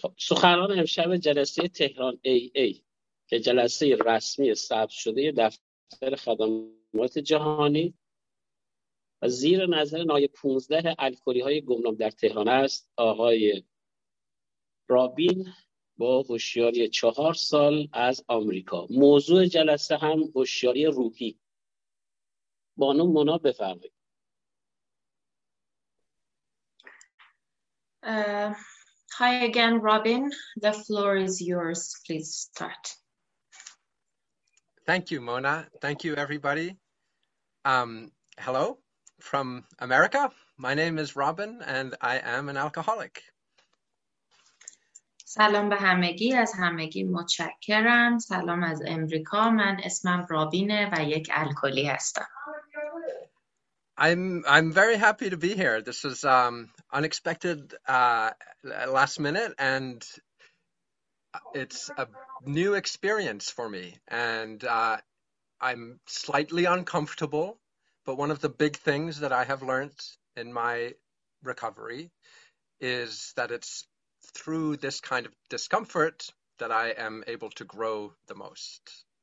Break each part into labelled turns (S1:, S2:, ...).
S1: سخنران امشب جلسه تهران AA که جلسه رسمی ثبت شده دفتر خدمات جهانی و زیر نظر نایب 15 الکلی‌های گمنام در تهران است، آقای رابین با هوشیاری 4 سال از آمریکا. موضوع جلسه هم هوشیاری روحی. بانو مونا بفرمایید.
S2: Hi again, Robin. The floor is yours. Please start.
S3: Thank you, Mona. Thank you, everybody. Hello from America. My name is Robin, and I am an alcoholic.
S2: سلام به همگی. از همگی متشکرم. سلام از امریکا. من اسمم رابینه و یک الکلی هستم.
S3: I'm very happy to be here. This was unexpected last minute, and it's a new experience for me. And I'm slightly uncomfortable, but one of the big things that I have learned in my recovery is that it's through this kind of discomfort that I am able to grow the most.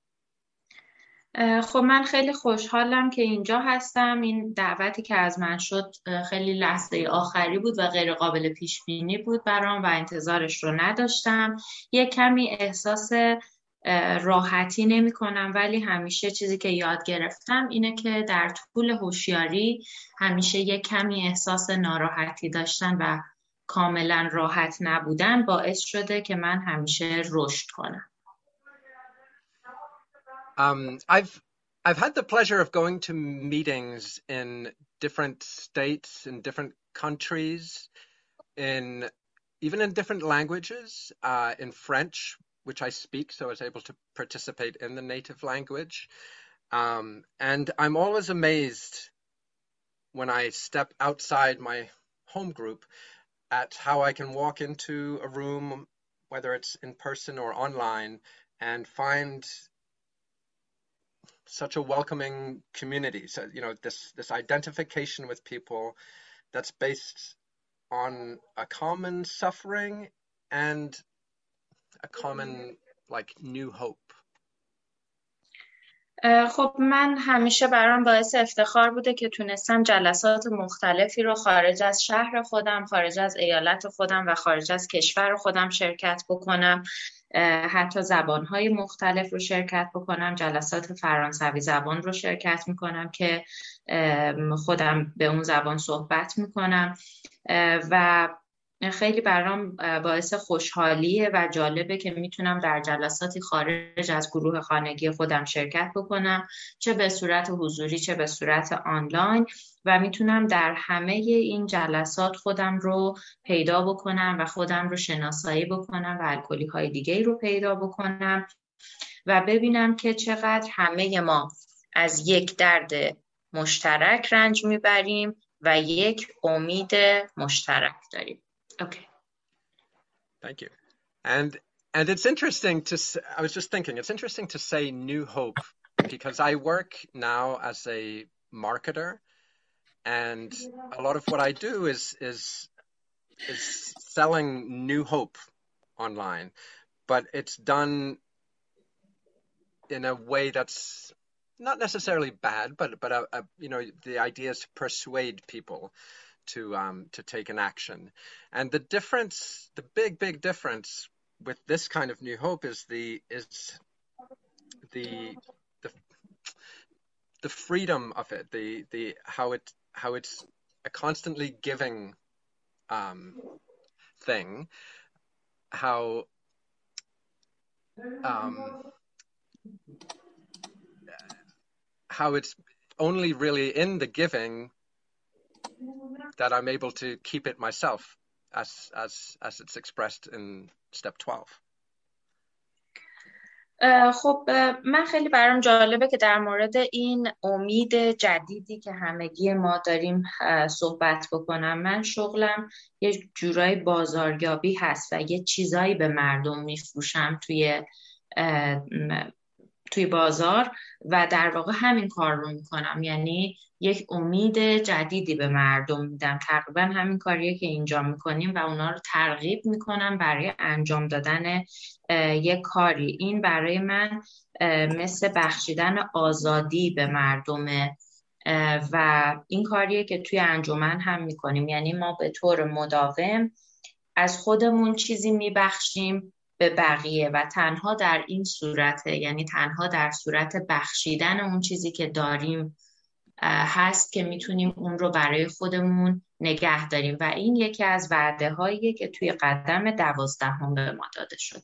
S2: خب من خیلی خوشحالم که اینجا هستم. این دعوتی که از من شد خیلی لحظه آخری بود و غیر قابل پیش بینی بود برام و انتظارش رو نداشتم. یک کمی احساس راحتی نمی کنم، ولی همیشه چیزی که یاد گرفتم اینه که در طول هوشیاری همیشه یک کمی احساس ناراحتی داشتن و کاملا راحت نبودن باعث شده که من همیشه رشد کنم.
S3: I've had the pleasure of going to meetings in different states, in different countries, even in different languages, in French, which I speak, so I was able to participate in the native language. And I'm always amazed when I step outside my home group at how I can walk into a room, whether it's in person or online, and find such a welcoming community. So, you know, this identification with people that's based on a common suffering and a common, like, new hope.
S2: خب من همیشه برام باعث افتخار بوده که تونستم جلسات مختلفی رو خارج از شهر خودم، خارج از ایالت خودم و خارج از کشور خودم شرکت بکنم. حتی زبانهای مختلف رو شرکت بکنم. جلسات فرانسوی زبان رو شرکت میکنم که خودم به اون زبان صحبت میکنم و خیلی برام باعث خوشحالیه و جالبه که میتونم در جلساتی خارج از گروه خانگی خودم شرکت بکنم، چه به صورت حضوری چه به صورت آنلاین، و میتونم در همه این جلسات خودم رو پیدا بکنم و خودم رو شناسایی بکنم و الکلی های دیگه رو پیدا بکنم و ببینم که چقدر همه ما از یک درد مشترک رنج میبریم و یک امید مشترک داریم. Okay.
S3: Thank you. And it's interesting I was just thinking, it's interesting to say new hope because I work now as a marketer, and a lot of what I do is selling new hope online, but it's done in a way that's not necessarily bad, but you know, the idea is to persuade people to take an action. And the difference, the big difference with this kind of new hope is the freedom of it, the how it's a constantly giving thing, how it's only really in the giving that I'm able to keep it myself, as it's expressed in step 12.
S2: خب من خیلی برام جالبه که در مورد این امید جدیدی که همگی ما داریم صحبت بکنم. من شغلم یه جورای بازاریابی هست و یه چیزایی به مردم میفروشم توی توی بازار و در واقع همین کار رو میکنم، یعنی یک امید جدیدی به مردم میدم. تقریبا همین کاریه که اینجا میکنیم و اونا رو ترغیب میکنم برای انجام دادن یک کاری. این برای من مثل بخشیدن آزادی به مردمه و این کاریه که توی انجمن هم میکنیم، یعنی ما به طور مداوم از خودمون چیزی میبخشیم به بقیه و تنها در این صورته، یعنی تنها در صورت بخشیدن اون چیزی که داریم هست که میتونیم اون رو برای خودمون نگه داریم و این یکی از وعده هاییه که توی قدم 12 به ما داده شده.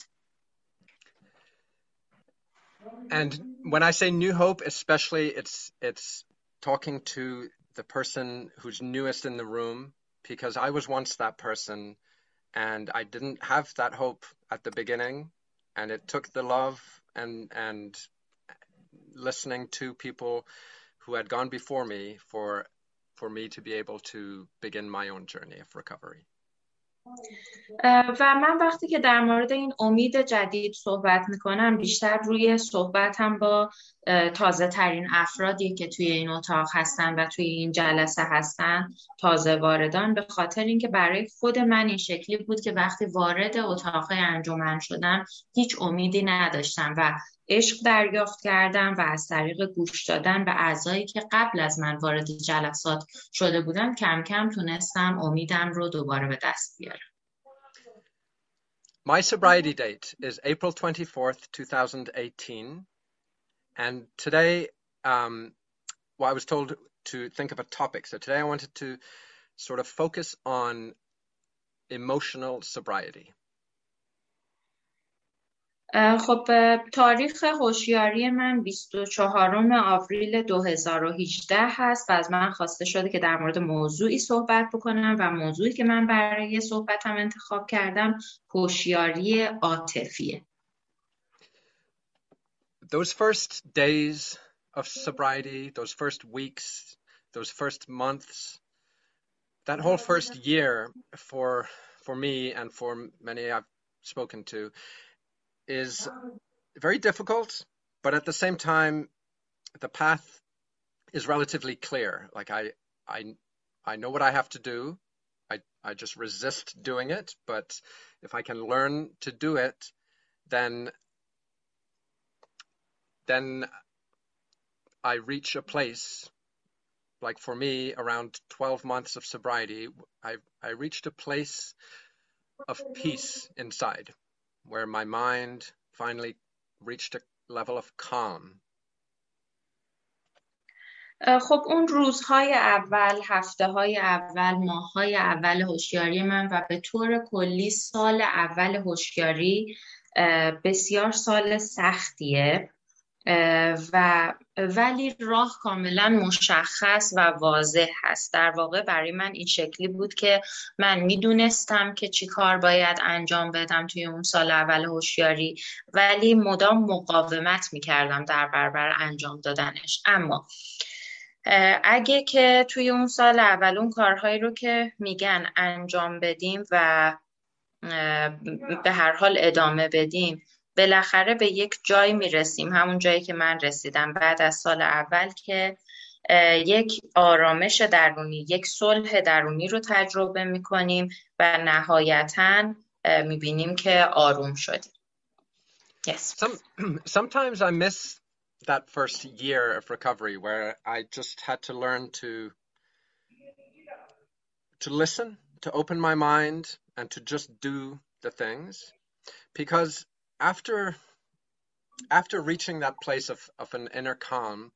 S3: And when I say New Hope, especially it's talking to the person who's newest in the room, because I was once that person and I didn't have that hope at the beginning, and it took the love and listening to people who had gone before me for me to be able to begin my own journey of recovery.
S2: و من وقتی که در مورد این امید جدید صحبت میکنم بیشتر روی صحبتم با تازه ترین افرادی که توی این اتاق هستن و توی این جلسه هستن، تازه واردان، به خاطر اینکه برای خود من این شکلی بود که وقتی وارد اتاق انجمن شدم هیچ امیدی نداشتم و عشق دریافت کردم و از طریق گوش دادن به اعضایی که قبل از من وارد جلسات شده بودن کم کم تونستم امیدم رو دوباره به دست بیارم.
S3: My sobriety date is April 24th, 2018. And today, I was told to think of a topic. So today I wanted to sort of focus on emotional sobriety.
S2: خب تاریخ هوشیاری من 24 آوریل 2018 هست و از من خواسته شده که در مورد موضوعی صحبت بکنم و موضوعی که من برای صحبتم انتخاب کردم هوشیاری عاطفیه.
S3: Those first days of sobriety, those first weeks, those first months, that whole first year for me and for many I've spoken to is very difficult, but at the same time, the path is relatively clear. Like I know what I have to do. I just resist doing it, but if I can learn to do it, then I reach a place, like for me, around 12 months of sobriety, I reached a place of peace inside, where my mind finally reached a level of calm.
S2: خب اون روزهای اول، هفته‌های اول، ماه‌های اول هوشیاری من و به طور کلی سال اول هوشیاری بسیار سال سختیه و ولی راه کاملا مشخص و واضح هست. در واقع برای من این شکلی بود که من میدونستم که چی کار باید انجام بدم توی اون سال اول هوشیاری، ولی مدام مقاومت میکردم در برابر انجام دادنش. اما اگه که توی اون سال اول اون کارهایی رو که میگن انجام بدیم و به هر حال ادامه بدیم، بالاخره به یک جایی میرسیم، همون جایی که من رسیدم بعد از سال اول، که یک آرامش درونی، یک صلح درونی رو تجربه میکنیم و نهایتاً میبینیم که آروم شدیم. Yes.
S3: Sometimes I miss that first year of recovery where I just had to learn to listen, to open my mind and to just do the things, because after reaching that place of an inner calm,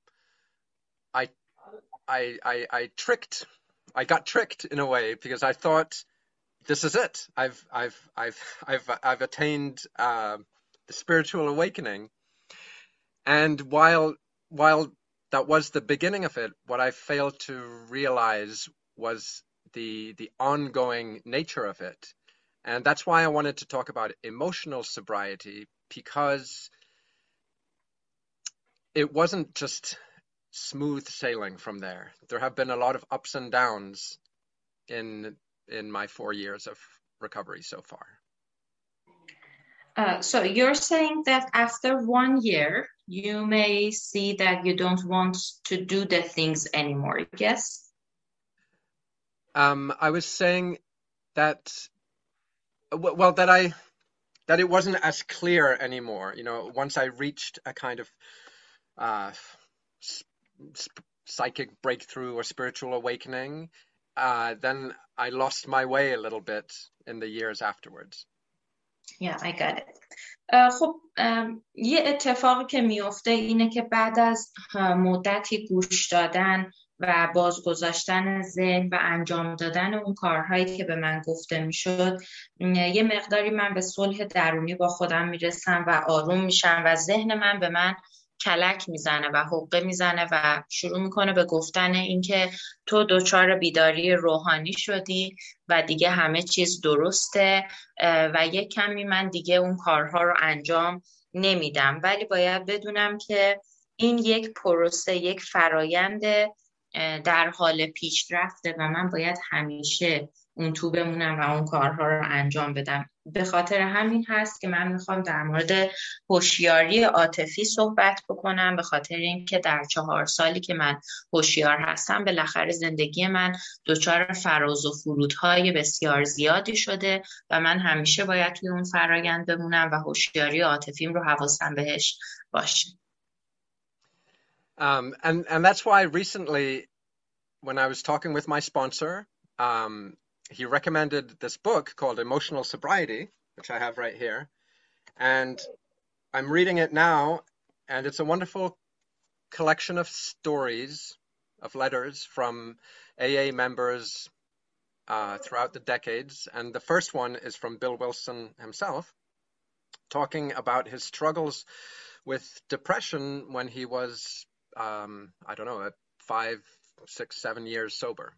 S3: I got tricked in a way, because I thought, this is it. I've attained the spiritual awakening. And while that was the beginning of it, what I failed to realize was the ongoing nature of it. And that's why I wanted to talk about emotional sobriety, because it wasn't just smooth sailing from there. There have been a lot of ups and downs in my 4 years of recovery so far.
S2: So you're saying that after 1 year, you may see that you don't want to do the things anymore. Yes?
S3: I was saying that, well, that it wasn't as clear anymore. You know, once I reached a kind of psychic breakthrough or spiritual awakening, then I lost my way a little bit in the years afterwards.
S2: Yeah, I got it. خب یه اتفاقی که میفته اینه که بعد از مدتی گوش دادن و بازگذاشتن ذهن و انجام دادن اون کارهایی که به من گفته میشد، یه مقداری من به صلح درونی با خودم میرسم و آروم میشم و ذهن من به من کلک میزنه و حقه میزنه و شروع میکنه به گفتن اینکه تو دچار بیداری روحانی شدی و دیگه همه چیز درسته و یک کمی من دیگه اون کارها رو انجام نمیدم. ولی باید بدونم که این یک پروسه، یک فرایند در حال پیشرفته و من باید همیشه اون تو بمونم و اون کارها رو انجام بدم. به خاطر همین هست که من میخوام در مورد هوشیاری عاطفی صحبت بکنم، به خاطر اینکه در 4 سالی که من هوشیار هستم بالاخره زندگی من دچار فراز و فرودهای بسیار زیادی شده و من همیشه باید توی اون فرایند بمونم و هوشیاری عاطفیم رو حواسم بهش باشه.
S3: And that's why recently, when I was talking with my sponsor, he recommended this book called Emotional Sobriety, which I have right here. And I'm reading it now, and it's a wonderful collection of stories, of letters from AA members throughout the decades. And the first one is from Bill Wilson himself, talking about his struggles with depression when he was, I don't know, 5, 6, 7 years sober.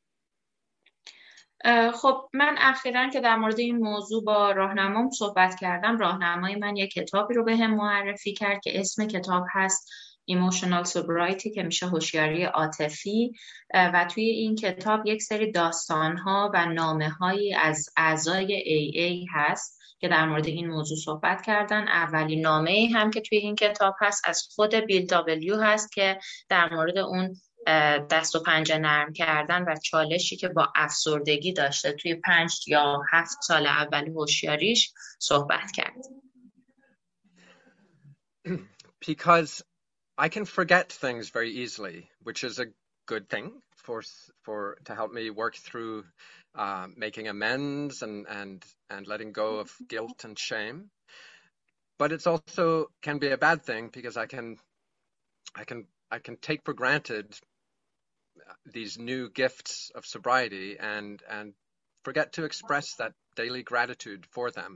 S2: خب من اخیراً که در مورد این موضوع با راهنمام صحبت کردم، راهنمای من یک کتابی رو به هم معرفی کرد که اسم کتاب هست Emotional Sobriety که میشه هوشیاری عاطفی و توی این کتاب یک سری داستان‌ها و نامه‌هایی از اعضای AA هست که در مورد این موضوع صحبت کردن. اولین نامه‌ای هم که توی این کتاب هست از خود بیل دابلیو هست که در مورد اون دست و پنجه نرم کردن و چالشی که با افسردگی داشته توی 5 یا 7 سال اول هوشیاریش صحبت کرد.
S3: Because I can forget things very easily, which is a good thing for to help me work through making amends and letting go of guilt and shame. But it's also can be a bad thing because I can take for granted these new gifts of sobriety and forget to express that daily gratitude for them.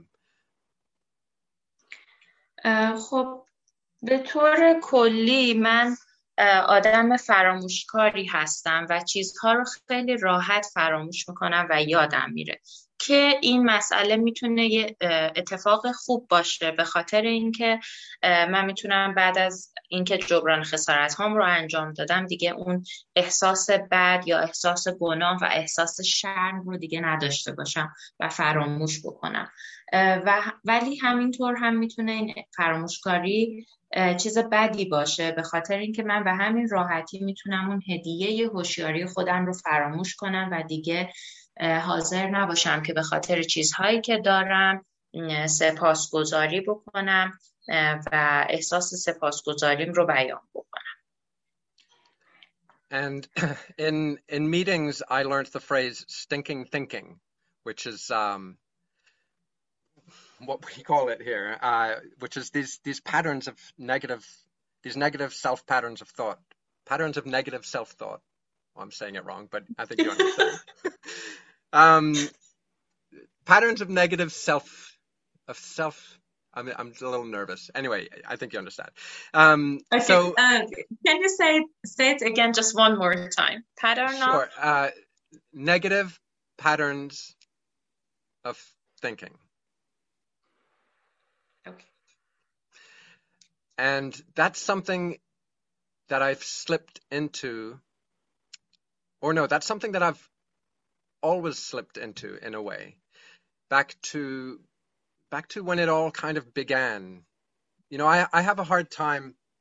S2: خب به طور کلی من آدم فراموشکاری هستم و چیزها رو خیلی راحت فراموش میکنم و یادم میره که این مسئله میتونه یه اتفاق خوب باشه، به خاطر اینکه من میتونم بعد از اینکه جبران خسارت هام رو انجام دادم دیگه اون احساس بد یا احساس گناه و احساس شرم رو دیگه نداشته باشم و فراموش بکنم. ولی همینطور هم میتونه این فراموشکاری چیز بدی باشه، به خاطر اینکه من به همین راحتی میتونم اون هدیه هوشیاری خودم رو فراموش کنم و دیگه حاضر نباشم که به خاطر چیزهایی که دارم سپاسگزاری بکنم و احساس سپاسگزاریم رو بیان بکنم.
S3: And in meetings I learned the phrase stinking thinking, which is what we call it here, which is these patterns of negative self patterns of thought, patterns of negative self-thought. Well, I'm saying it wrong, but I think you understand. Patterns of negative self. I'm a little nervous. Anyway, I think you understand.
S2: Okay.
S3: So,
S2: can you say it again just one more time? Pattern
S3: sure.
S2: of
S3: Negative patterns of thinking.
S2: Okay.
S3: And that's something that I've slipped into, or no, that's something that I've always slipped into in a way, back to when it all kind of began. You know, I have a hard time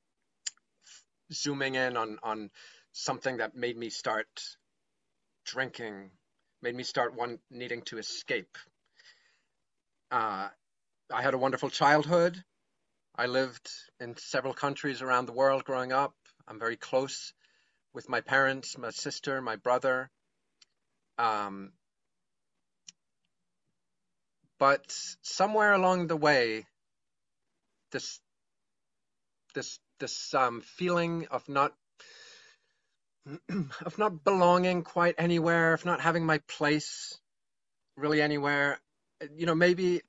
S3: zooming in on something that made me start drinking, made me start needing to escape. I had a wonderful childhood. I lived in several countries around the world growing up. I'm very close with my parents, my sister, my brother. But somewhere along the way, this feeling of not belonging quite anywhere, of not having my place really anywhere. Maybe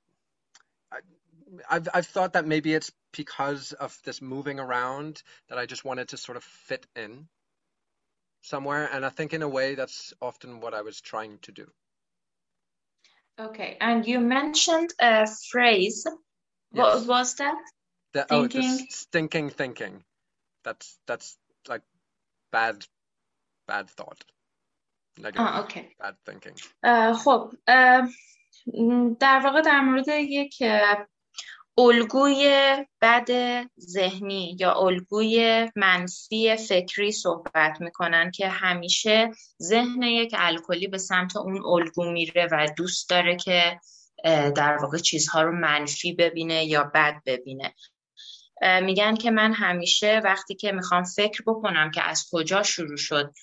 S3: I've thought that maybe it's because of this moving around that I just wanted to sort of fit in somewhere, and I think in a way that's often what I was trying to do.
S2: Okay, and you mentioned a phrase. What
S3: Yes.
S2: was that?
S3: The stinking thinking. That's like bad thought. Negative.
S2: Okay.
S3: Bad thinking.
S2: خب در واقع در مورد یک الگوی بد ذهنی یا الگوی منفی فکری صحبت میکنن که همیشه ذهن یک الکلی به سمت اون الگو میره و دوست داره که در واقع چیزها رو منفی ببینه یا بد ببینه. میگن که من همیشه وقتی که میخوام فکر بکنم که از کجا شروع شد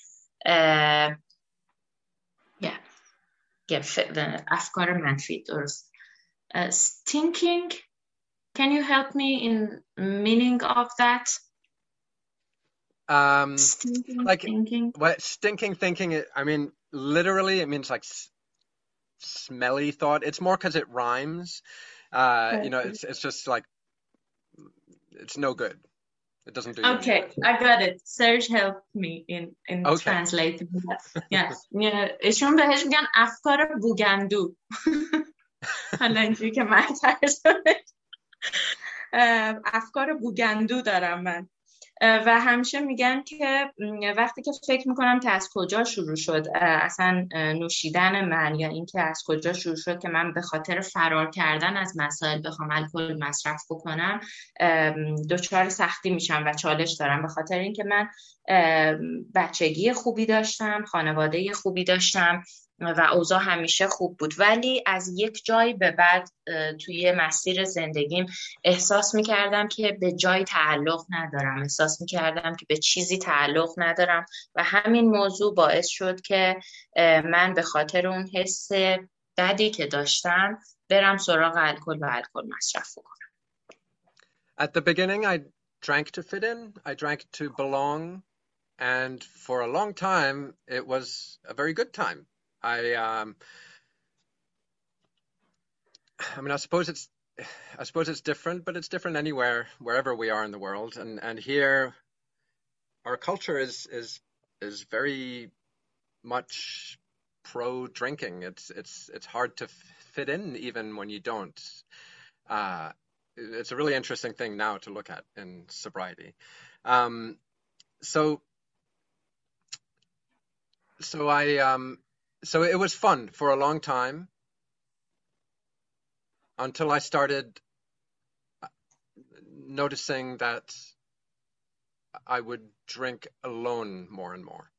S2: افکار منفی، درست. Thinking, can you help me in meaning of that?
S3: Thinking. What stinking thinking? I mean, literally, it means like smelly thought. It's more because it rhymes. It's just like it's no good. It doesn't do.
S2: Okay, I got it. Serge helped me in translating that. Yes. ایشون بهش میگن افکار بوگندو. حالا اینجوری که من افکار بوگندو دارم من و همیشه میگن که وقتی که فکر میکنم که از کجا شروع شد اصلا نوشیدن من یا اینکه از کجا شروع شد که من به خاطر فرار کردن از مسائل بخوام الکل مصرف بکنم دچار سختی میشم و چالش دارم، به خاطر اینکه من بچگی خوبی داشتم، خانواده خوبی داشتم و اوضاع همیشه خوب بود، ولی از یک جایی به بعد توی مسیر زندگیم احساس میکردم که به جای تعلق ندارم، احساس میکردم که به چیزی تعلق ندارم و همین موضوع باعث شد که من به خاطر اون حس بدی که داشتم برم سراغ الکل و الکل مصرف کنم.
S3: At the beginning I drank to fit in, I drank to belong, and for a long time it was a very good time. I mean, I suppose it's different, but it's different anywhere, wherever we are in the world. And here, our culture is very much pro drinking. It's hard to fit in even when you don't. It's a really interesting thing now to look at in sobriety. So it was fun for a long time until I started noticing that I would drink alone more and more.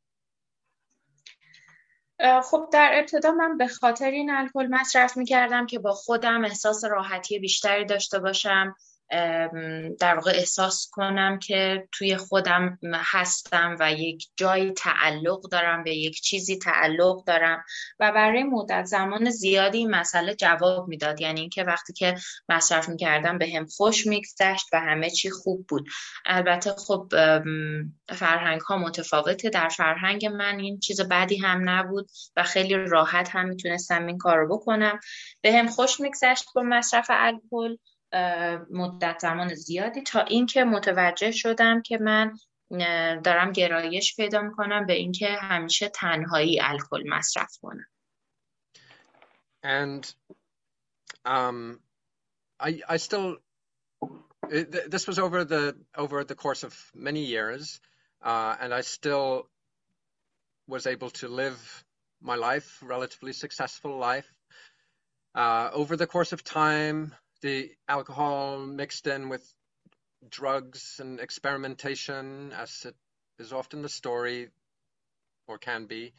S2: خب در ابتدا من به خاطر این الکل مصرف می‌کردم که با خودم احساس راحتی بیشتری داشته باشم، در واقع احساس کنم که توی خودم هستم و یک جای تعلق دارم، به یک چیزی تعلق دارم و برای مدت زمان زیادی این مسئله جواب میداد. یعنی اینکه وقتی که مصرف میکردم به هم خوش میگذشت و همه چی خوب بود. البته خب فرهنگ ها متفاوته، در فرهنگ من این چیز بدی هم نبود و خیلی راحت هم میتونستم این کار رو بکنم. به هم خوش میگذشت با مصرف الکل مدت زمان زیادی تا اینکه متوجه شدم که من دارم گرایش پیدا میکنم به اینکه همیشه تنهایی الکل مصرف کنم.
S3: And I still this was over the course of many years, and I still was able to live my life, relatively successful life. Over the course of time, the alcohol mixed in with drugs and experimentation, as it is often the story, or can be.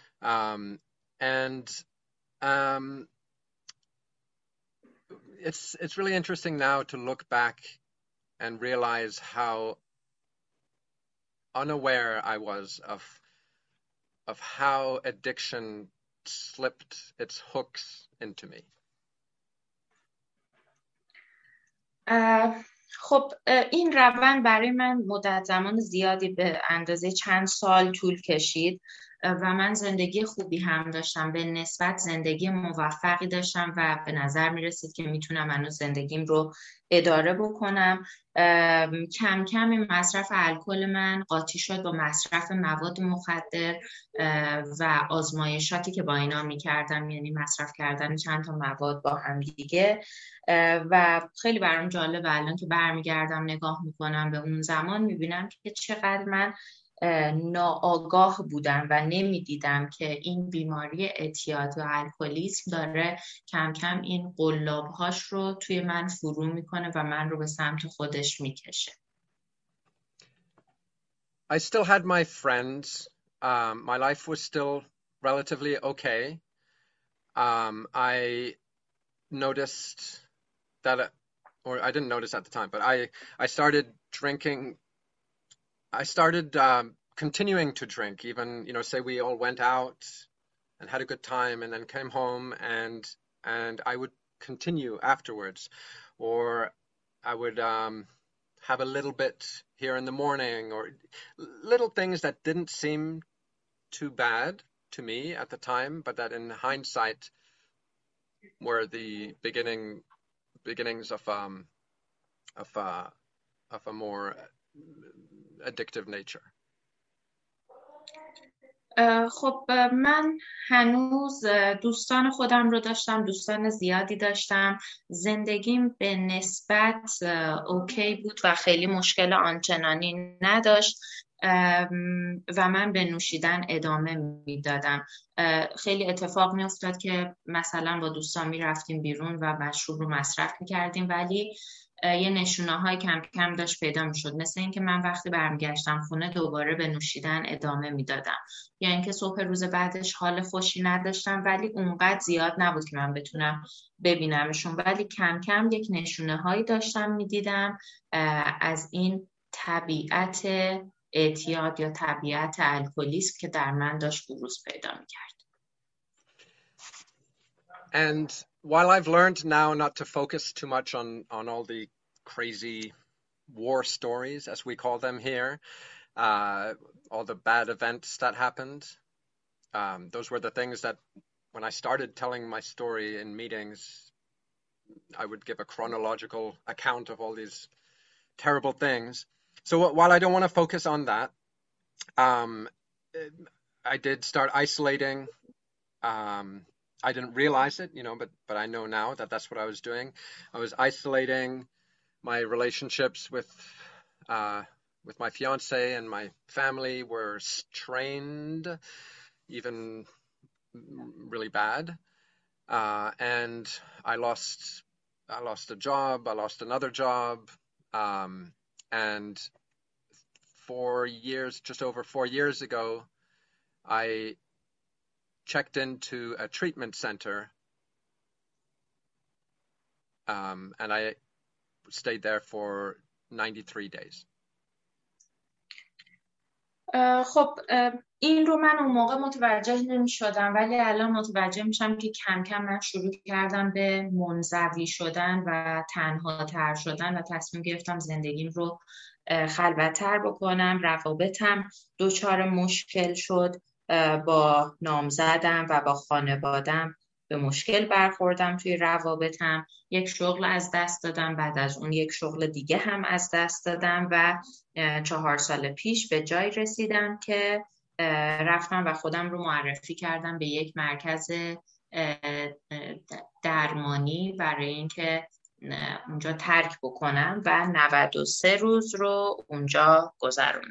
S3: It's really interesting now to look back and realize how unaware I was of how addiction slipped its hooks into me.
S2: خب این روند برای من مدت زمان زیادی به اندازه چند سال طول کشید و من زندگی خوبی هم داشتم، به نسبت زندگی موفقی داشتم و به نظر می رسید که میتونم هنوز زندگیم رو اداره بکنم. کم کم این مصرف الکل من قاطی شد با مصرف مواد مخدر و آزمایشاتی که با اینا میکردم، یعنی مصرف کردن چند تا مواد با هم دیگه. و خیلی برام جالبه الان که برمیگردم نگاه میکنم به اون زمان، میبینم که چقدر من ناآگاه بودم و نمیدیدم که این بیماری اعتیاد و الکلیسم داره کم کم این قلابهاش رو توی من فرو میکنه و من رو به سمت خودش میکشه.
S3: I still had my friends. My life was still relatively okay. I noticed that, or I didn't notice at the time, but I started drinking. I started continuing to drink, even, say we all went out and had a good time and then came home, and I would continue afterwards, or I would have a little bit here in the morning, or little things that didn't seem too bad to me at the time, but that in hindsight were the beginnings of a more addictive nature.
S2: خب من هنوز دوستان خودم رو داشتم، دوستان زیادی داشتم، زندگیم به نسبت اوکی بود و خیلی مشکل آنچنانی نداشت و من به نوشیدن ادامه میدادم. خیلی اتفاق می افتاد که مثلا با دوستان می رفتیم بیرون و مشروب رو مصرف می کردیم، ولی یه نشونه های کم کم داشت پیدا می شد، مثل اینکه من وقتی برمیگشتم خونه دوباره به نوشیدن ادامه می دادم، یا اینکه صبح روز بعدش حال خوشی نداشتم ولی اونقدر زیاد نبود که من بتونم ببینمشون، ولی کم کم یک نشونه هایی داشتم می دیدم از این طبیعت اعتیاد یا طبیعت الکلیسم که در من داشت بروز پیدا می کرد.
S3: And while I've learned now not to focus too much on all the crazy war stories, as we call them here, all the bad events that happened, those were the things that when I started telling my story in meetings, I would give a chronological account of all these terrible things. So while I don't want to focus on that, I did start isolating. I didn't realize it, but I know now that that's what I was doing. I was isolating my relationships with my fiance, and my family were strained, even really bad. And I lost a job. I lost another job. And just over 4 years ago, I checked into a treatment center, and I stayed there for 93 days.
S2: خب این رو من اون موقع متوجه نمی شدم، ولی الان متوجه میشم که کم کم من شروع کردم به منزوی شدن و تنها تر شدن و تصمیم گرفتم زندگیم رو خلوت‌تر بکنم. روابطم دچار مشکل شد، با نامزدم و با خانوادم به مشکل برخوردم توی روابطم. یک شغل از دست دادم، بعد از اون یک شغل دیگه هم از دست دادم و 4 سال پیش به جای رسیدم که رفتم و خودم رو معرفی کردم به یک مرکز درمانی برای اینکه اونجا ترک بکنم و 93 روز رو اونجا گذروندم.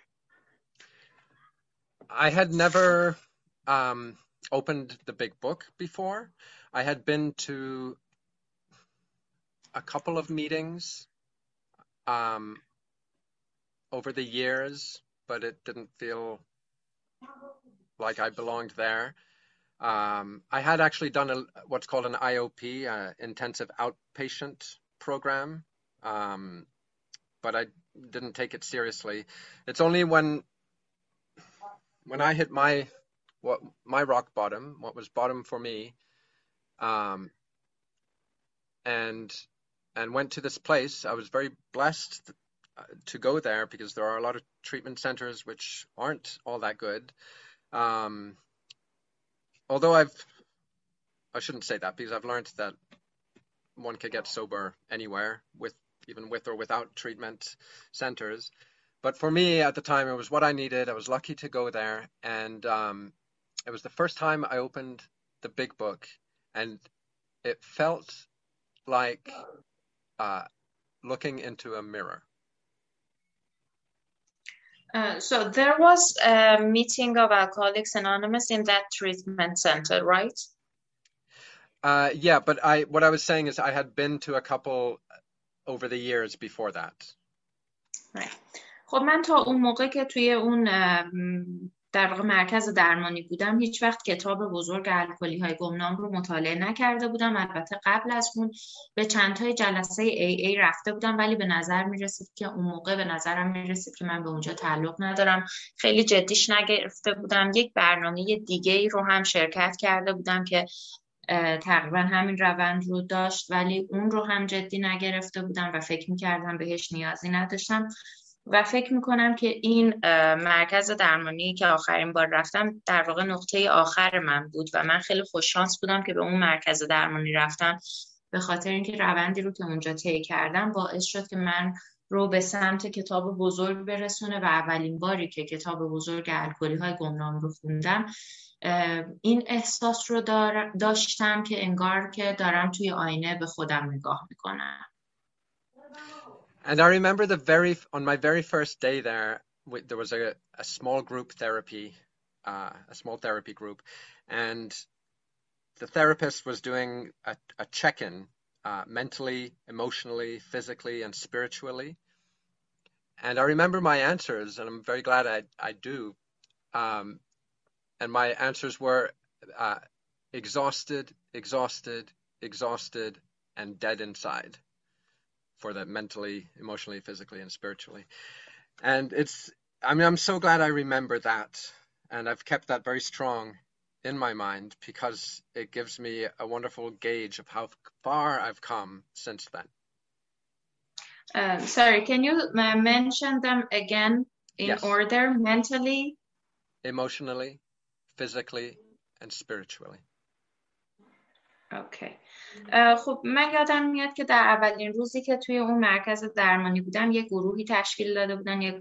S3: I had never opened the big book before. I had been to a couple of meetings. over the years, but it didn't feel like I belonged there. I had actually done what's called an IOP, intensive outpatient program, but I didn't take it seriously. It's only when I hit my rock bottom, what was bottom for me, and went to this place. I was very blessed to go there because there are a lot of treatment centers which aren't all that good. Although I shouldn't say that, because I've learned that one could get sober anywhere, even with or without treatment centers. But for me at the time, it was what I needed. I was lucky to go there, and it was the first time I opened the big book, and it felt like looking into a mirror.
S2: So there was a meeting of Alcoholics Anonymous in that treatment center, right?
S3: Yeah, but what I was saying is I had been to a couple over the years before that.
S2: Right. خب من تا اون موقع که توی اون در واقع مرکز درمانی بودم هیچ وقت کتاب بزرگ الکلی های گمنام رو مطالعه نکرده بودم. البته قبل از اون به چند تای جلسه AA رفته بودم، ولی به نظر می رسید که اون موقع به نظرم می رسید که من به اونجا تعلق ندارم. خیلی جدیش نگرفته بودم. یک برنامه دیگه ای رو هم شرکت کرده بودم که تقریبا همین روند رو داشت، ولی اون رو هم جدی نگرفته بودم و فکر می‌کردم بهش نیازی نداشتم و فکر می‌کنم که این مرکز درمانی که آخرین بار رفتم در واقع نقطه آخر من بود و من خیلی خوششانس بودم که به اون مرکز درمانی رفتم، به خاطر اینکه روندی رو که اونجا طی کردم باعث شد که من رو به سمت کتاب بزرگ برسونه و اولین باری که کتاب بزرگ الکلی های گمنام رو خوندم این احساس رو داشتم که انگار که دارم توی آینه به خودم نگاه میکنم.
S3: And I remember on my very first day there was a small group therapy, a small therapy group, and the therapist was doing a check-in, mentally, emotionally, physically, and spiritually. And I remember my answers, and I'm very glad I do. And my answers were exhausted, exhausted, exhausted, and dead inside for that mentally, emotionally, physically, and spiritually. And I'm so glad I remember that. And I've kept that very strong in my mind because it gives me a wonderful gauge of how far I've come since then.
S2: Sorry, can you mention them again in
S3: Yes.
S2: order? Mentally,
S3: emotionally, physically, and spiritually.
S2: اوکی. خب من یادم میاد که در اولین روزی که توی اون مرکز درمانی بودم یک گروهی تشکیل داده بودن، یک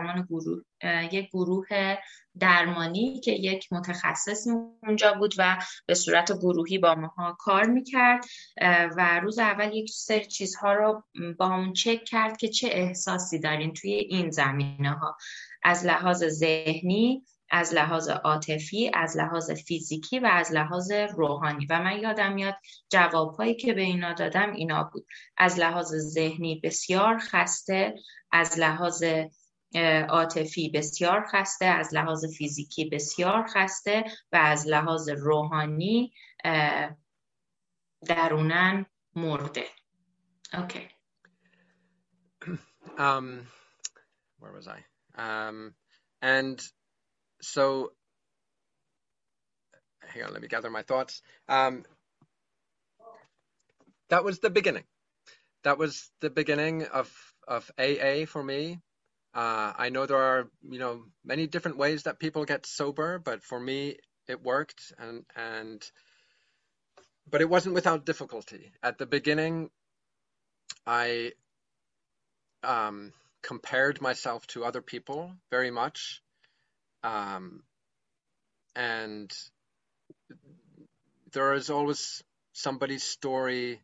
S2: گروه درمانی که یک متخصص اونجا بود و به صورت گروهی با ماها کار میکرد و روز اول یک سری چیزها رو با اون چک کرد که چه احساسی دارین توی این زمینه ها، از لحاظ ذهنی، از لحاظ عاطفی، از لحاظ فیزیکی و از لحاظ روحانی. و من یادم میاد جوابهایی که به اینا دادم اینا بود: از لحاظ ذهنی بسیار خسته، از لحاظ عاطفی بسیار خسته، از لحاظ فیزیکی بسیار خسته و از لحاظ روحانی درونن مرده. اوکی.
S3: Where was I? And so, hang on, let me gather my thoughts. That was the beginning. That was the beginning of AA for me. I know there are, many different ways that people get sober, but for me, it worked. But it wasn't without difficulty. At the beginning, I compared myself to other people very much. And there is always somebody's story.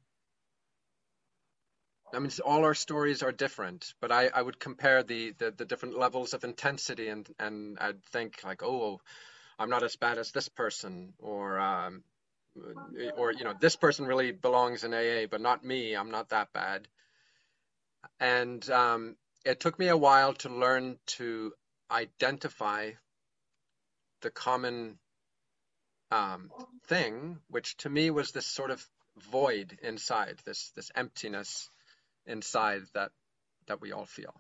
S3: I mean, all our stories are different, but I would compare the different levels of intensity and I'd think like, oh, I'm not as bad as this person, or this person really belongs in AA, but not me. I'm not that bad. And it took me a while to learn to identify the common thing, which to me was this sort of void inside, this emptiness inside that we all feel.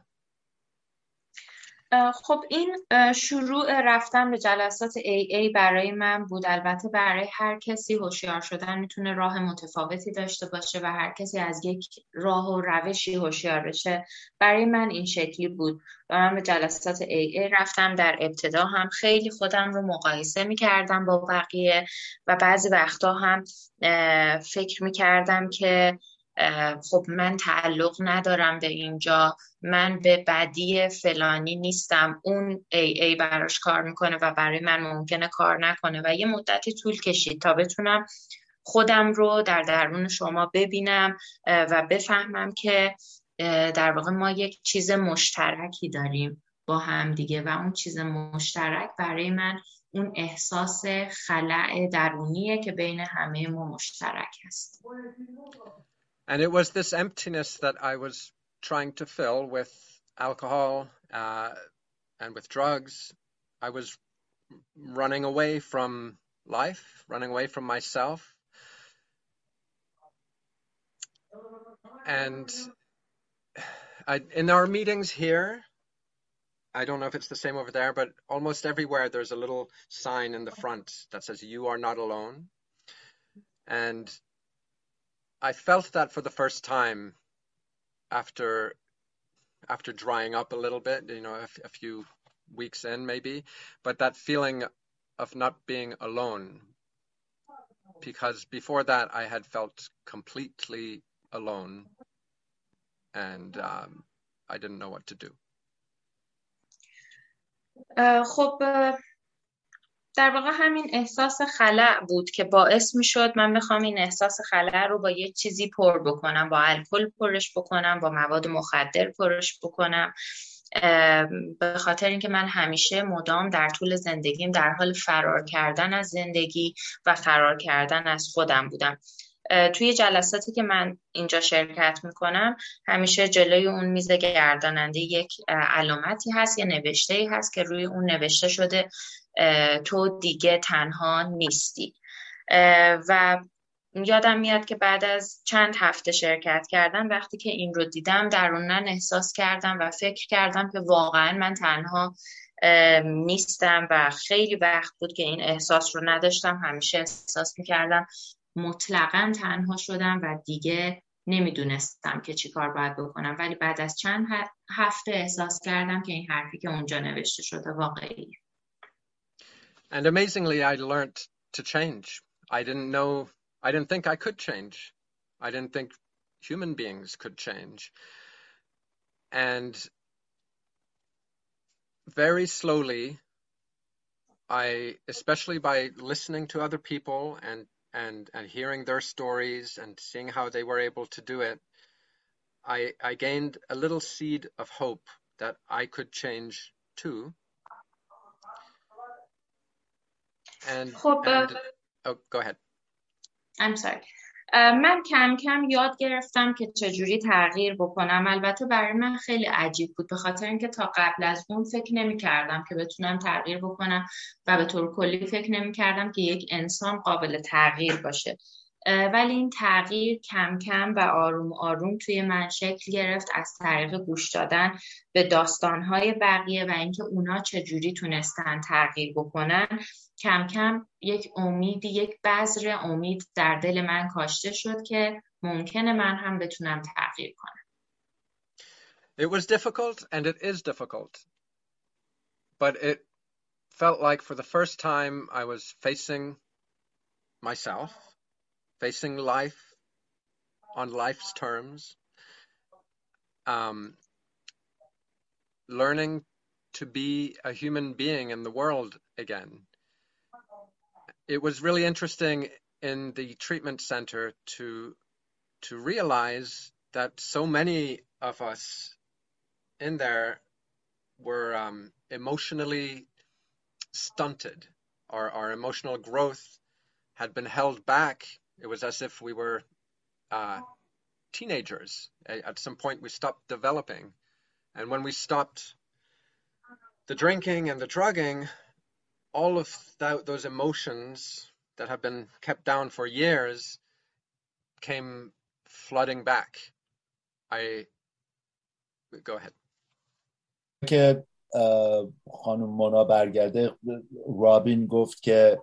S2: خب این شروع رفتن به جلسات AA برای من بود. البته برای هر کسی هوشیار شدن میتونه راه متفاوتی داشته باشه و هر کسی از یک راه و روشی هوشیار بشه. برای من این شکلی بود و من به جلسات AA رفتم. در ابتدا هم خیلی خودم رو مقایسه میکردم با بقیه و بعضی وقتا هم فکر میکردم که خب من تعلق ندارم به اینجا، من به بدی فلانی نیستم، اون AA براش کار میکنه و برای من ممکنه کار نکنه و یه مدتی طول کشید تا بتونم خودم رو در درون شما ببینم و بفهمم که در واقع ما یک چیز مشترکی داریم با هم دیگه و اون چیز مشترک برای من اون احساس خلأ درونیه که بین همه ما مشترک هست.
S3: And it was this emptiness that I was trying to fill with alcohol and with drugs. I was running away from life, running away from myself. And in our meetings here, I don't know if it's the same over there, but almost everywhere there's a little sign in the front that says, "You are not alone." And I felt that for the first time after drying up a little bit, a few weeks in maybe, but that feeling of not being alone, because before that I had felt completely alone and I didn't know what to do.
S2: خب در واقع همین احساس خلأ بود که باعث می شد من بخوام این احساس خلأ رو با یه چیزی پر بکنم، با الکل پرش بکنم، با مواد مخدر پرش بکنم، به خاطر اینکه من همیشه مدام در طول زندگیم در حال فرار کردن از زندگی و فرار کردن از خودم بودم. توی جلساتی که من اینجا شرکت میکنم همیشه جلوی اون میز گرداننده یک علامتی هست، یه نوشته‌ای هست که روی اون نوشته شده تو دیگه تنها نیستی. و یادم میاد که بعد از چند هفته شرکت کردن وقتی که این رو دیدم درونن احساس کردم و فکر کردم که واقعا من تنها نیستم و خیلی وقت بود که این احساس رو نداشتم. همیشه احساس میکردم مطلقاً تنها شدم و دیگه نمیدونستم که چی کار باید بکنم، ولی بعد از چند هفته احساس کردم که این حرفی که اونجا نوشته شده واقعیه.
S3: And amazingly, I learned to change. I didn't think I could change. I didn't think human beings could change. And very slowly, especially by listening to other people and hearing their stories and seeing how they were able to do it, I gained a little seed of hope that I could change too. And oh, go ahead.
S2: I'm sorry. من کم کم یاد گرفتم که چجوری تغییر بکنم. البته برای من خیلی عجیب بود به خاطر اینکه تا قبل از اون فکر نمی کردم که بتونم تغییر بکنم و به طور کلی فکر نمی کردم که یک انسان قابل تغییر باشه. ولی این تغییر کم کم و آروم آروم توی من شکل گرفت از طریق گوش دادن به داستانهای بقیه و اینکه اونا چجوری تونستن تغییر بکنن. کم کم یک بذر امید در دل من کاشته شد که ممکنه من هم بتونم تغییر کنم.
S3: It was difficult and it is difficult. But it felt like for the first time I was facing myself, facing life on life's terms, learning to be a human being in the world again. It was really interesting in the treatment center to realize that so many of us in there were emotionally stunted. Our emotional growth had been held back. It was as if we were teenagers. At some point, we stopped developing. And when we stopped the drinking and the drugging, all of those emotions that have been kept down for years came flooding back. Go ahead.
S4: که خانم مونا برگرده، رابین گفت که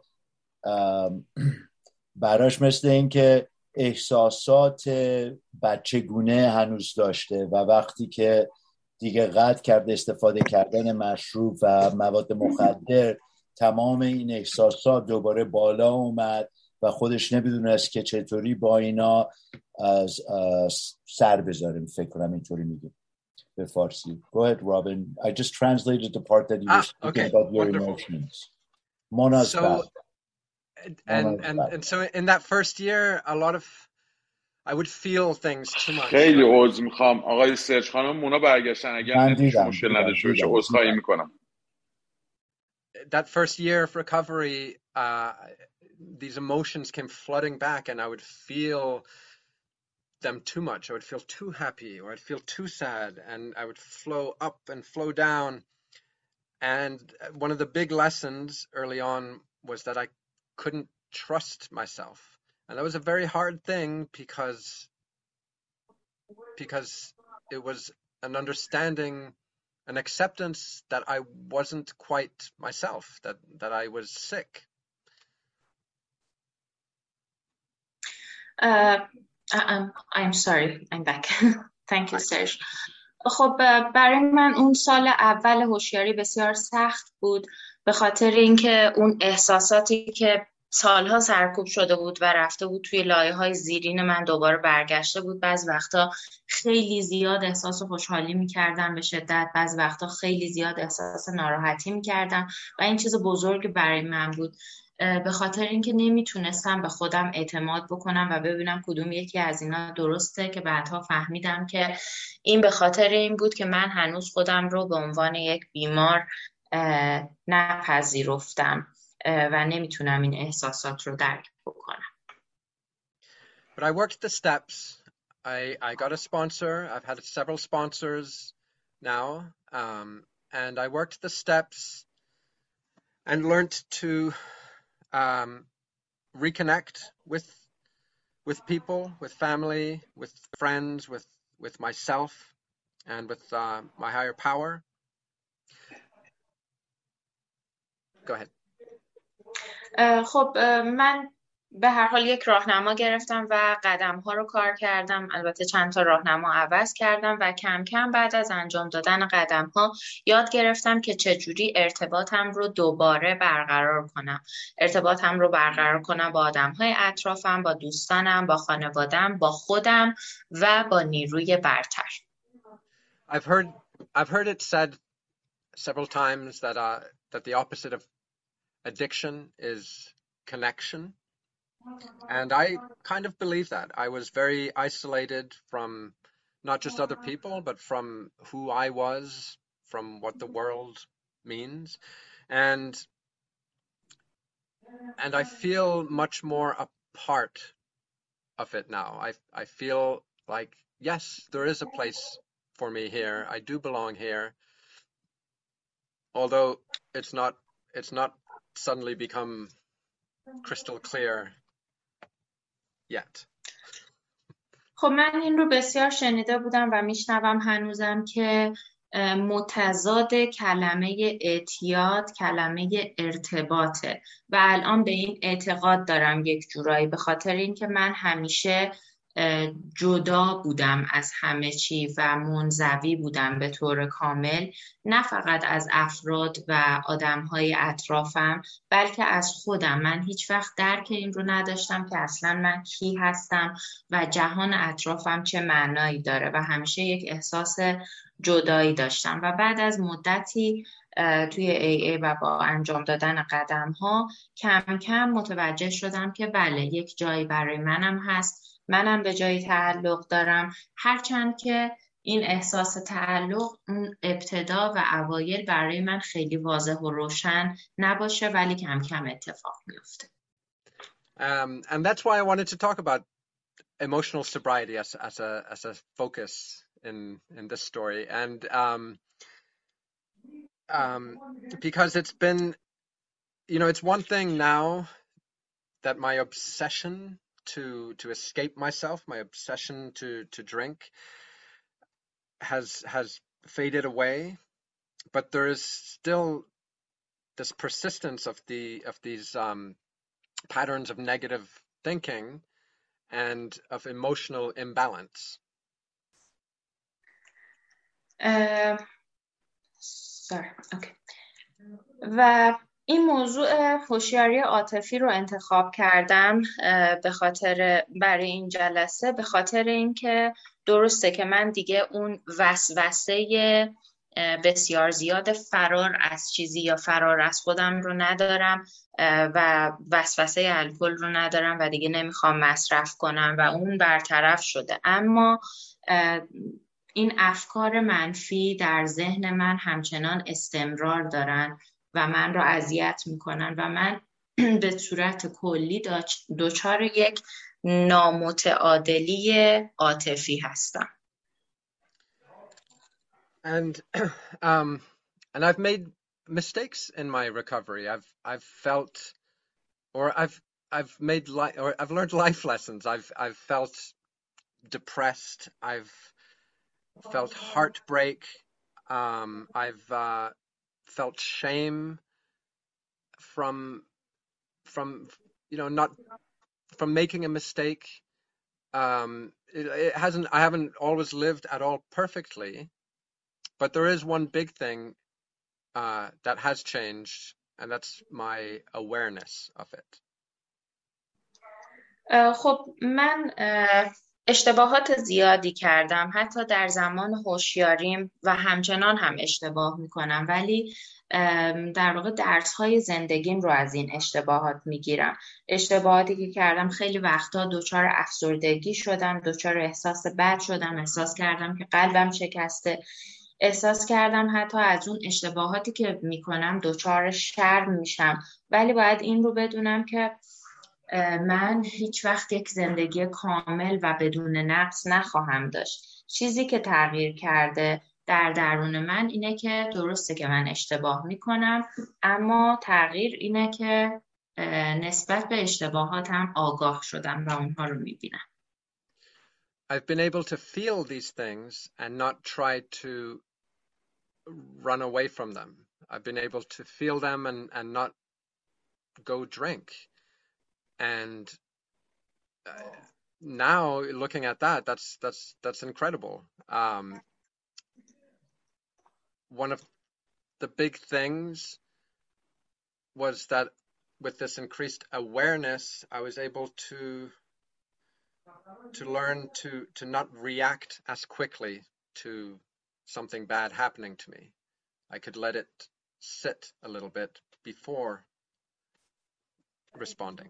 S4: براش مثل این که احساسات بچگونه هنوز داشته و وقتی که دیگه قطع کرده استفاده کردن مشروب و مواد مخدر، تمام این احساسات دوباره بالا اومد و خودش نمیدونست که چطوری با اینا از سر بذاره. فکر کنم اینطوری میگه به فارسی. Go ahead, Robin. I just translated the part that you were speaking about your emotions. Mona's back.
S3: And so in that first year, a lot of I would feel things too much.
S5: خیلی عذر میخوام آقای سرج خانم مونا برگشتن، اگر مشکل نداشته باشه عذرخواهی میکنم.
S3: That first year of recovery, these emotions came flooding back, and I would feel them too much. I would feel too happy, or I'd feel too sad, and I would flow up and flow down. And one of the big lessons early on was that I couldn't trust myself. And that was a very hard thing because it was an understanding, an acceptance that I wasn't quite myself, that I was sick.
S2: I'm sorry, I'm back. Thank you, Serge. خب برای من اون سال اول هوشیاری بسیار سخت بود به خاطر اینکه اون احساساتی که سالها سرکوب شده بود و رفته بود توی لایه‌های زیرین من دوباره برگشته بود. بعض وقتا خیلی زیاد احساس خوشحالی می‌کردم به شدت، بعض وقتا خیلی زیاد احساس ناراحتی می‌کردم و این چیز بزرگ برای من بود. به خاطر اینکه نمیتونستم به خودم اعتماد بکنم و ببینم کدوم یکی از اینا درسته، که بعدها فهمیدم که این به خاطر این بود که من هنوز خودم رو به عنوان یک بیمار نپذیرفتم و نمیتونم این احساسات رو درک بکنم.
S3: But I worked the steps. I got a sponsor. I've had several sponsors now. And I worked the steps and learned to reconnect with people, with family, with friends, with myself, and with my higher power. Go ahead.
S2: خب من به هر حال یک راهنما گرفتم و قدم‌ها رو کار کردم. البته چند تا راهنما عوض کردم و کم کم بعد از انجام دادن قدم‌ها یاد گرفتم که چجوری ارتباطم رو دوباره برقرار کنم. ارتباطم رو برقرار کنم با آدم‌های اطرافم، با دوستانم، با خانواده‌ام، با خودم و با نیروی برتر.
S3: I've heard it said several times that the opposite of addiction is connection. And I kind of believe that. I was very isolated from not just other people, but from who I was, from what the world means. And I feel much more a part of it now. I feel like, yes, there is a place for me here. I do belong here. Although it's not suddenly become crystal clear yet.
S2: خب من این رو بسیار شنیده بودم و میشنوم هنوزم که متضاد کلمه اعتیاد کلمه ارتباطه و الان به این اعتقاد دارم یک جورایی، به خاطر اینکه من همیشه جدا بودم از همه چی و منزوی بودم به طور کامل، نه فقط از افراد و آدم‌های اطرافم بلکه از خودم. من هیچ وقت درک این رو نداشتم که اصلا من کی هستم و جهان اطرافم چه معنایی داره و همیشه یک احساس جدایی داشتم. و بعد از مدتی توی AA و با انجام دادن قدم‌ها کم کم متوجه شدم که بله، یک جایی برای منم هست، منم به جایی تعلق دارم، هرچند که این احساس تعلق اون ابتدا و اوایل برای من خیلی واضح و روشن نباشه، ولی کم کم اتفاق میفته.
S3: And that's why I wanted to talk about emotional sobriety as a focus in this story, and because it's been, it's one thing now that my obsession to escape myself, my obsession to drink has faded away, but there is still this persistence of these patterns of negative thinking and of emotional imbalance.
S2: و این موضوع هوشیاری عاطفی رو انتخاب کردم برای این جلسه به خاطر اینکه درسته که من دیگه اون وسوسه بسیار زیاد فرار از چیزی یا فرار از خودم رو ندارم و وسوسه الکل رو ندارم و دیگه نمیخوام مصرف کنم و اون برطرف شده، اما این افکار منفی در ذهن من همچنان استمرار دارن و من را اذیت میکنن و من به صورت کلی دچار یک نامتعادلی عاطفی هستم.
S3: And I've made mistakes in my recovery. I've felt, or I've learned life lessons. I've felt depressed. I've felt heartbreak. I've felt shame from making a mistake. I haven't always lived at all perfectly, but there is one big thing that has changed, and that's my awareness of it.
S2: خب من اشتباهات زیادی کردم، حتی در زمان هوشیاریم و همچنان هم اشتباه میکنم، ولی در واقع درس‌های زندگیم رو از این اشتباهات میگیرم. اشتباهاتی که کردم خیلی وقتا دچار افسردگی شدم، دچار احساس بد شدم، احساس کردم که قلبم شکسته، احساس کردم حتی از اون اشتباهاتی که میکنم دچار شرم میشم، ولی باید این رو بدونم که من هیچ وقت یک زندگی کامل و بدون نقص نخواهم داشت. چیزی که تغییر کرده در درون من اینه که درسته که من اشتباه میکنم، اما تغییر اینه که نسبت به اشتباهاتم آگاه شدم و اونها رو میبینم.
S3: I've been able to feel these things and not try to run away from them. I've been able to feel them and not go drink. And now looking at that's incredible. One of the big things was that with this increased awareness, I was able to learn to not react as quickly to something bad happening to me. I could let it sit a little bit before responding.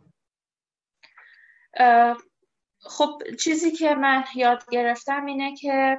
S2: خب چیزی که من یاد گرفتم اینه که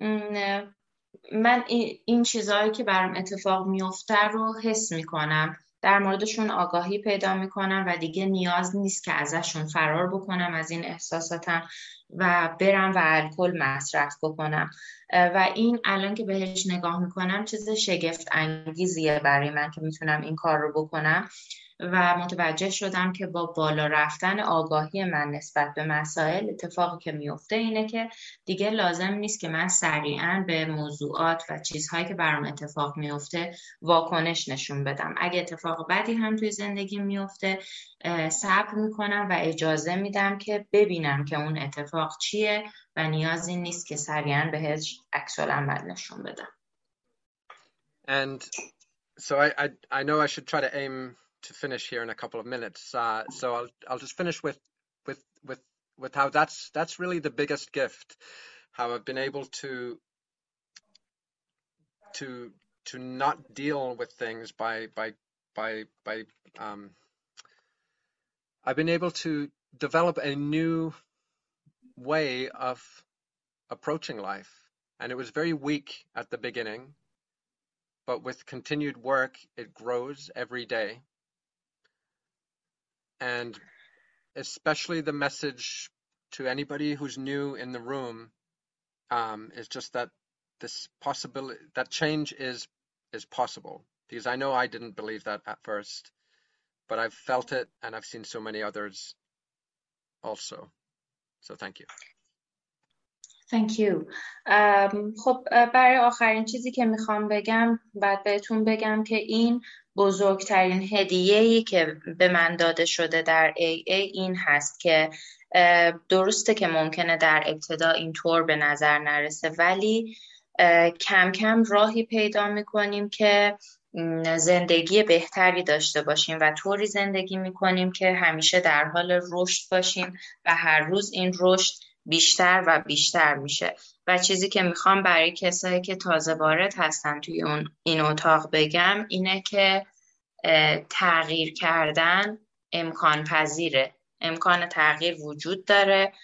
S2: من این چیزهایی که برام اتفاق میفته رو حس میکنم، در موردشون آگاهی پیدا میکنم و دیگه نیاز نیست که ازشون فرار بکنم از این احساساتم و برم و الکل مصرف بکنم و این الان که بهش نگاه میکنم چیز شگفت انگیزیه برای من که میتونم این کار رو بکنم و متوجه شدم که با بالا رفتن آگاهی من نسبت به مسائل اتفاقی که میفته اینه که دیگه لازم نیست که من سریعاً به موضوعات و چیزهایی که برام اتفاق میفته واکنش نشون بدم. اگه اتفاق بدی هم توی زندگی میفته صبر میکنم و اجازه میدم که ببینم که اون اتفاق چیه و نیازی نیست که سریعاً بهش عکس العمل نشون بدم.
S3: And so I know I should try to aim to finish here in a couple of minutes. So I'll just finish with how that's really the biggest gift. How I've been able to not deal with things by I've been able to develop a new way of approaching life, and it was very weak at the beginning, but with continued work it grows every day. And especially the message to anybody who's new in the room is just that this possibility, that change is possible. Because I know I didn't believe that at first, but I've felt it and I've seen so many others also. So thank you.
S2: Thank you. خب برای آخرین چیزی که میخوام بگم بعد بهتون بگم که این بزرگترین هدیه‌ای که به من داده شده در AA این هست که درسته که ممکنه در ابتدا اینطور به نظر نرسه ولی کم کم راهی پیدا میکنیم که زندگی بهتری داشته باشیم و طوری زندگی میکنیم که همیشه در حال رشد باشیم و هر روز این رشد بیشتر و بیشتر میشه و چیزی که میخوام برای کسایی که تازه وارد هستن توی این اتاق بگم اینه که تغییر کردن امکان پذیره، امکان تغییر وجود داره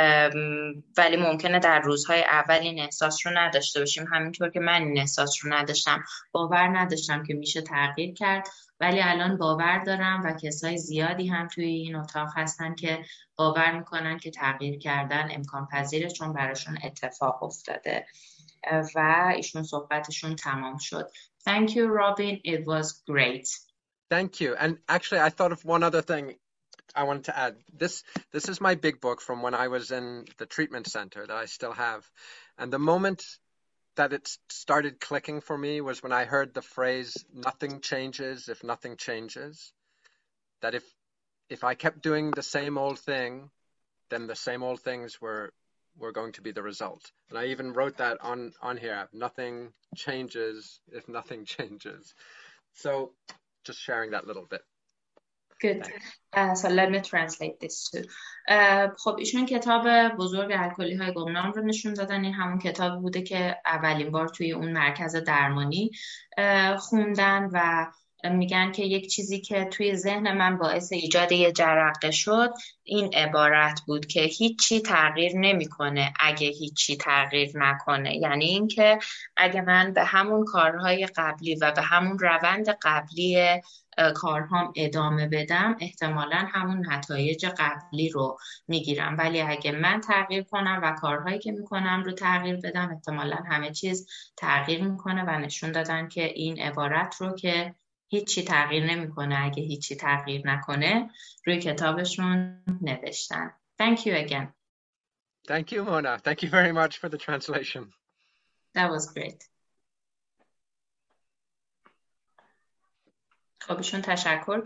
S2: ولی ممکنه در روزهای اول این احساس رو نداشته باشیم، همینطور که من این احساس رو نداشتم، باور نداشتم که میشه تغییر کرد ولی الان باور دارم و کسای زیادی هم توی این اتاق هستن که باور میکنن که تغییر کردن امکان پذیره چون براشون اتفاق افتاده و ایشون صحبتشون تمام شد. Thank you, Robin. It was great.
S3: Thank you. And actually, I thought of one other thing I wanted to add. This is my big book from when I was in the treatment center that I still have. And the moment that it started clicking for me was when I heard the phrase, nothing changes if nothing changes. That if I kept doing the same old thing, then the same old things were going to be the result. And I even wrote that on here. Nothing changes if nothing changes. So just sharing that little bit.
S2: Good. So let me translate this too. خب ایشون کتاب بزرگ الکلی های گمنام رو نشون دادن. این همون کتابی بوده که اولین بار توی اون مرکز درمانی خوندن و میگن که یک چیزی که توی ذهن من باعث ایجاد یه جرقه شد این عبارت بود که هیچی تغییر نمیکنه اگه هیچی تغییر نکنه. یعنی این که اگه من به همون کارهای قبلی و به همون روند قبلی کارهام ادامه بدم احتمالاً همون نتایج قبلی رو میگیرم ولی اگه من تغییر کنم و کارهایی که میکنم رو تغییر بدم احتمالاً همه چیز تغییر میکنه و نشون دادن که این عبارت رو که هیچی تغییر نمیکنه اگه هیچی تغییر نکنه روی کتابشون نوشتن. Thank you again.
S3: Thank you, Mona. Thank you very much for the translation.
S2: That was great. خب ایشون تشکر